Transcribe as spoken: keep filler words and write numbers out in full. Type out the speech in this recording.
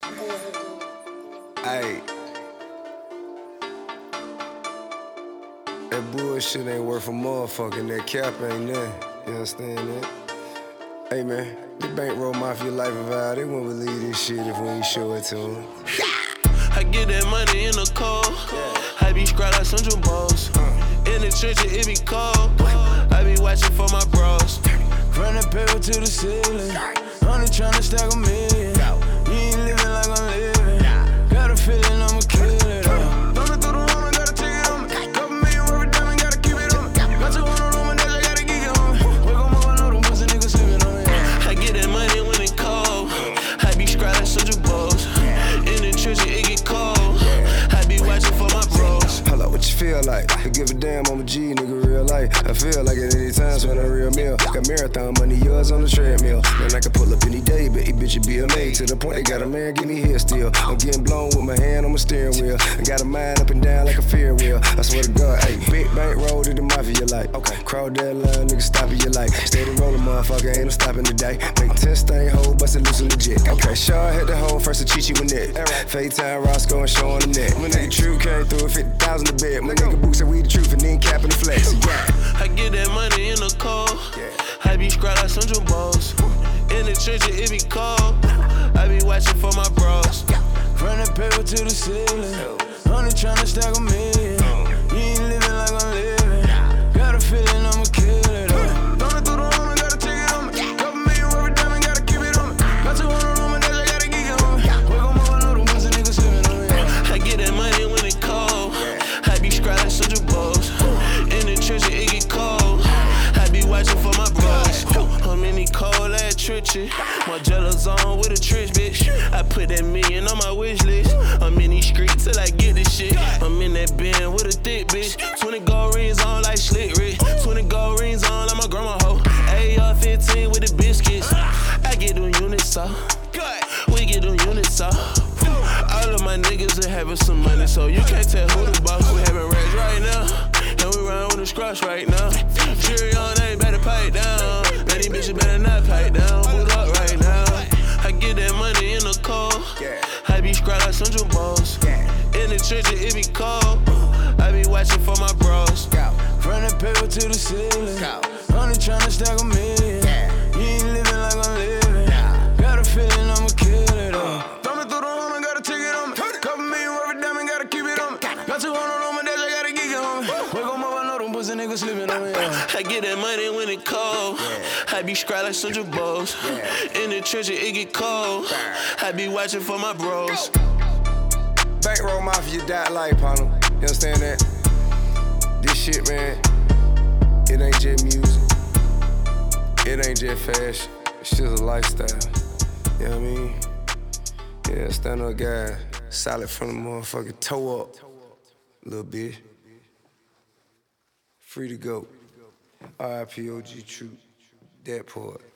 Ayy, that bullshit ain't worth a motherfucking, that cap ain't nothing. You understand that? Hey man, the bankroll mafia life of ours, they won't believe this shit if we ain't show it to them. I get that money in the cold. I be scratch like Central Balls. In the trenches, it be cold. I be watching for my bros. Run that paper to the ceiling. Only tryna stack a million. You ain't living like I'm living. Got a feeling I'ma kill it all. Thumbing through the horn, I gotta take it on me. Couple million worth of diamond, gotta keep it on me. Got two hundred on my dash, I gotta geek it on me. Wake up, move, I know them pussy niggas sleeping on me. I get that money when it cold. I be scratch like Central Balls. In the trenches, it get cold. I be watching for my bros. Hold up, what you feel like? I give a damn, I'm a G, nigga, real life. I feel like it any time, spend a real meal. Got marathon money, yours on the treadmill. Man, I can pull up any day, but he bitch, you be a maid. To the point they got a man, give me here still. I'm getting blown with my hand on my steering wheel. I got a mind up and down like a fear wheel. I swear to God, hey, big bank roll to the mafia like. Okay, crowd that line, nigga, stop it, you like. Steady rolling, motherfucker, ain't no stopping today. Make ten stain hole, bust it loose in legit. Okay, Shaw hit the hole, first to Chichi with it. FaceTime Roscoe and showing the net. My nigga True came through with fifty thousand a bed. My nigga Boots said we the truth and then capping the flex. Yeah. I get that money in the cold. I be scratch like Central Balls. In the trenches, it be cold. I be watching for my bros. Run that paper to the ceiling. Only tryna stack a million. You ain't living like I'm living. Got a feeling I'ma kill it all. Thumbing through the horn, I gotta take it on me. Couple million worth of diamond, gotta keep it on me. Got two hundred on my dash, I gotta geek it on me. Wake up, move, I know them pussy niggas sleeping on me. I get that money when it cold. I be scratch like Central Balls. In the trenches, it get cold. I be watching for my bros. I'm in the cold ass trenches. My jealous on with a trench, bitch. I put that million on my wish list. I'm in these streets till I get this shit. I'm in that bin with a thick bitch. twenty gold rings on like Slick Rick. twenty gold rings on like my grandma hoe. A R fifteen with the biscuits. I get them units off. We get them units off. All of my niggas are having some money, so you can't tell who the boss. We having rats right now, and we run with the scratch right now. Jury on, they better pipe down. Man, these bitches better not pipe down. Boot up right now. I get that money in the cold. I be scratch like Central Balls. In the trenches, it be cold. I be watching for my bros. Run that paper to the ceiling. Only tryna stack a million. You ain't living like I'm living. Got a feeling I'ma kill it all. Thumbing through the horn, I gotta take it on me. Couple million worth of diamond, gotta keep it on me. Got two hundred on my dash, I gotta geek it on me. Wake up, move, I know them pussy niggas sleeping on me. I get that money when it cold. I be scratch like Central Balls. In the trenches, it get cold. I be watching for my bros. Bankroll mafia died life, partner. You understand that? This shit, man, it ain't just music. It ain't just fashion. It's just a lifestyle. You know what I mean? Yeah, stand up guy, solid from the motherfucking toe up. Little bit. Free to go. R I P O G True. That part.